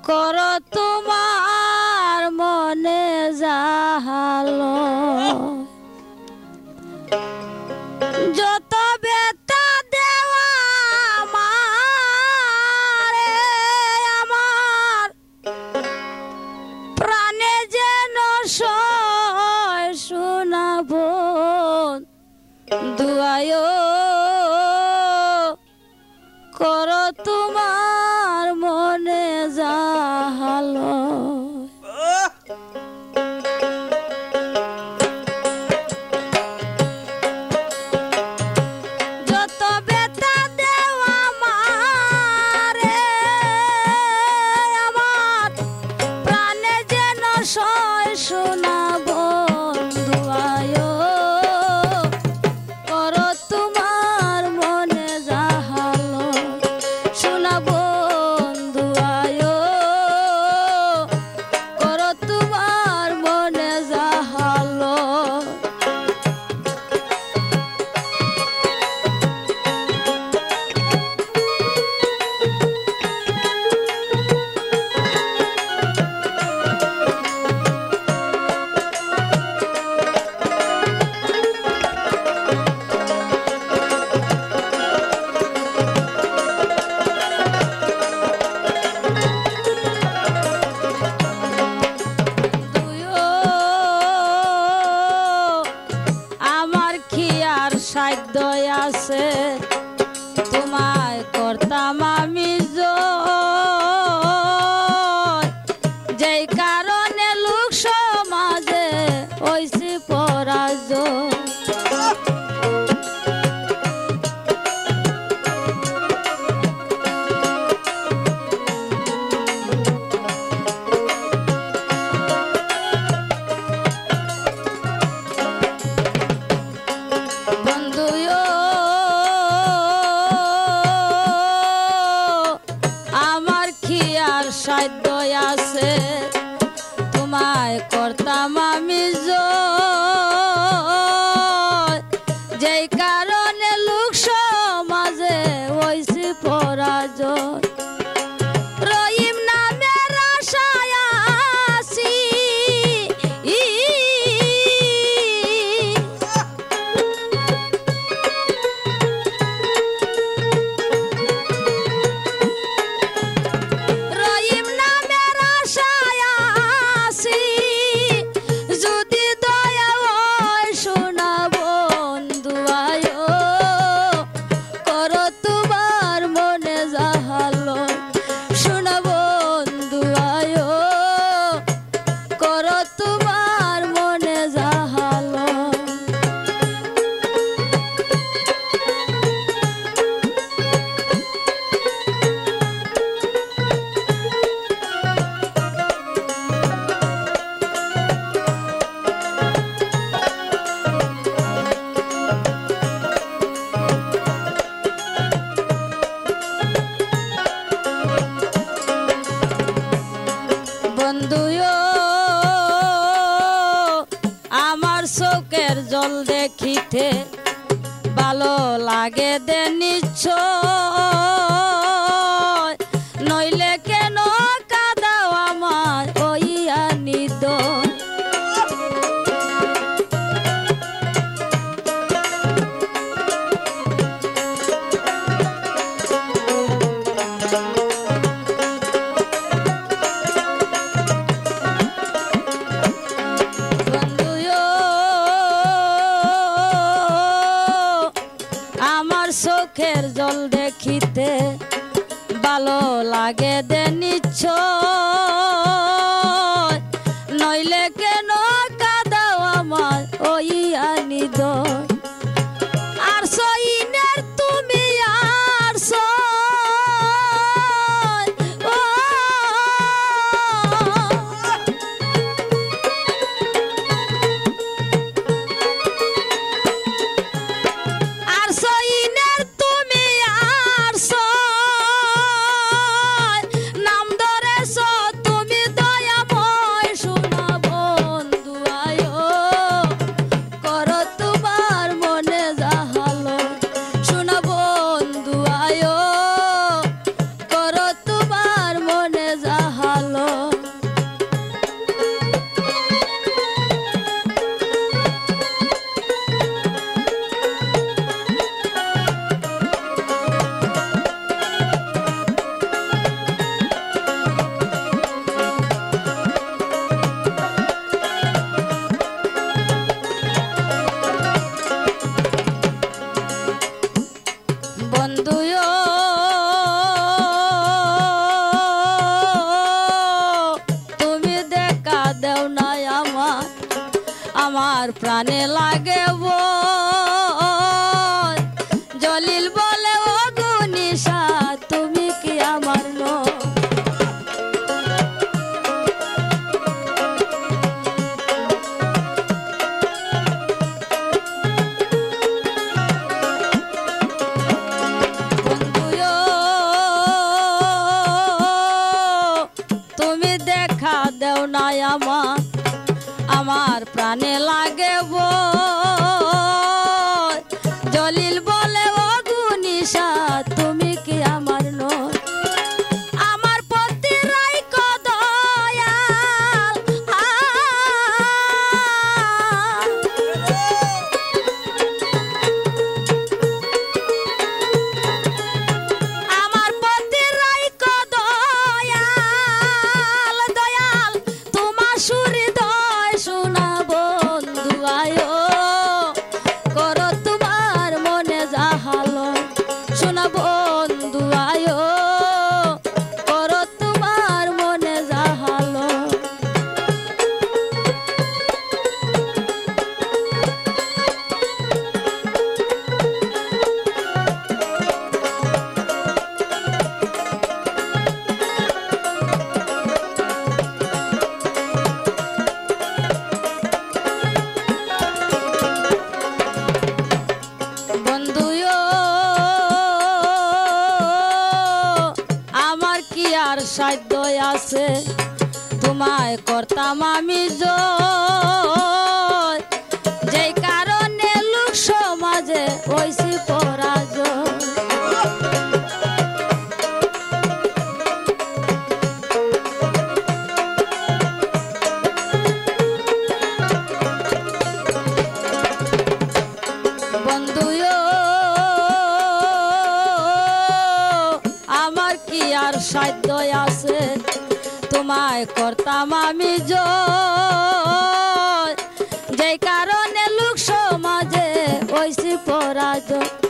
করো তোমার মনে যাহালো যত বেতা দেওয়া আমারে আমার প্রাণে যেন সয় শোনাবো দুয়ায় করো তোমার মনে যাহালো যত বেতা দেওয়া আমারে আমার প্রাণে যেন সয় শোনাবো দুয়ায় করো তোমার মনে যাহালো শোনাবো দুয়ায় করো তোমার মনে যাহালো সাধ্য আছে তোমায় করতাম আমি যেই কারণে লোক সমাজে হইছি পরাজয় সাধ্য আছে তোমায় করতাম আমি যেই কারণে লোক সমাজে হইছি পরাজয় রহিম নামের আশায় আছি বন্ধুও আমার চোখের জল দেখিতে ভালো লাগে দে নিশ্চয় নইলে কেন কাঁদাও আমার ওইয়া নিদয় চোখের জল দেখিতে আমার প্রাণে লাগে ভয়। জলিল বলে ও গো নিশা তুমি কি আমার নও। দেও নাই আমার প্রাণে লাগে ভয়। জলিল বলে ও গো নিশা তুমি কি আমার নও। আমার প্রতি রাইখো দয়াল আমার প্রতি রাইখো দয়াল দয়াল তোমার হৃদয় শোনা বন্ধু আয়ো করো তোমার মনে যাহালো। শোনা বন্ধু আয়ো করো তোমার মনে যাহালো। আর সাধ্য আছে তোমায় করতাম আমি জয়। যেই কারণে লোক সমাজে হইছি পরাজয়। বন্ধু আমার কি আর সাধ্য আছে তোমায় করতাম আমি জয়। যেই কারণে লোক সমাজে হইছি পরাজয়।